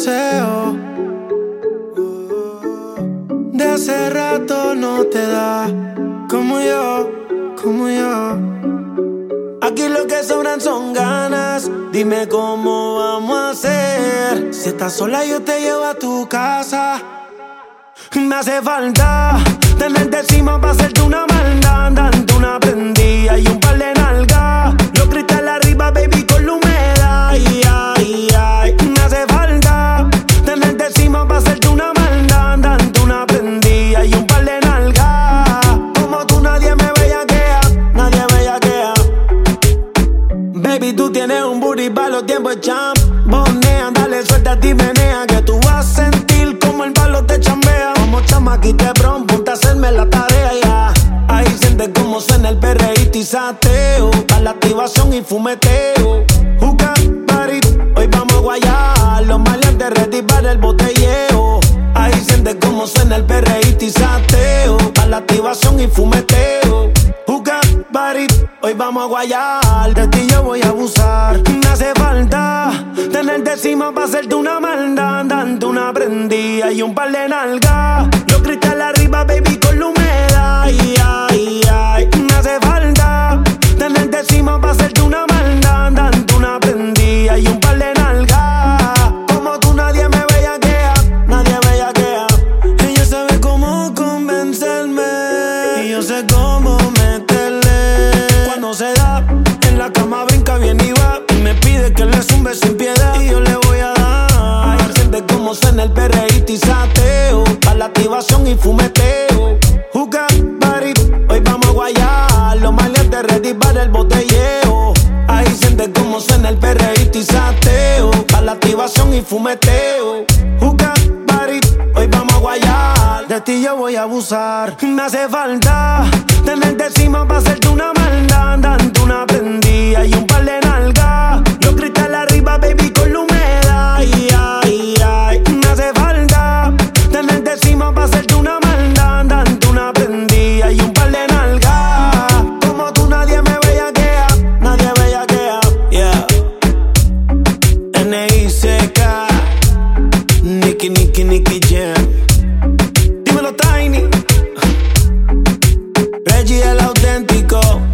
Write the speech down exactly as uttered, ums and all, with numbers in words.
deseo. De hace rato no te da como yo, como yo. Aquí lo que sobran son ganas. Dime cómo vamos a hacer. Si estás sola yo te llevo a tu casa. Me hace falta tenerte encima para hacerte una maldad, darte una prendida y un par de nalgas. Los cristales arriba, baby, con la humedad. Ay, ay, ay. Me hace falta tenerte encima para hacerte una maldad, darte una prendida y un par de nalgas. Como tú nadie me bellaquea, nadie me bellaquea. Baby, tú tienes un booty para los tiempos de champ. Bonea, dale suelta a ti, menea, que tú vas a sentir como el palo te chambea. Como chamaquita de bron, ponte a hacerme la tarea ya. Ahí sientes como suena el perreíto y sateo. A la activación y fumeteo. Juca, party, hoy vamos a guayar. Los maleantes ready para el botelleo. Ahí sientes como suena el perreíto y sateo. A la activación y fumeteo. Juca, party, hoy vamos a guayar. De ti yo voy a abusar. Me hace falta tenerte encima para hacerte una maldad, darte una prendida y un par de nalgas. Los cristales arriba, baby, con la humedad. Ay, ay, ay. Me hace falta tenerte encima para hacerte una maldad, darte una prendida y un par de nalgas. Como tú nadie me bellaquea, nadie me bellaquea. Ella sabe cómo convencerme y yo sé cómo meterle. Cuando se da en la cama brinca bien y va y me pide que le zumbe sin piedad y yo le voy a dar. Ahí siente como suena el perreíto y sateo. A la activación y fumeteo. Juca, party, hoy vamos a guayar. Los maleantes ready para el botelleo. Ahí siente como suena el perreíto y sateo. A la activación y fumeteo. Juca, party, hoy vamos a guayar. De ti yo voy a abusar. Me hace falta tenerte encima para hacerte una maldad, darte una prendida y un par de nalgas. Los cristales arriba, baby, con la humedad. Ay, ay, ay. Me hace falta tenerte encima para hacerte una maldad, darte una prendida y un par de nalgas. Como tú nadie me bellaquea, nadie me bellaquea. Yeah. N I C K, Nicky, Nicky, Nicky Jam. Dímelo, Tiny. Reggie el auténtico.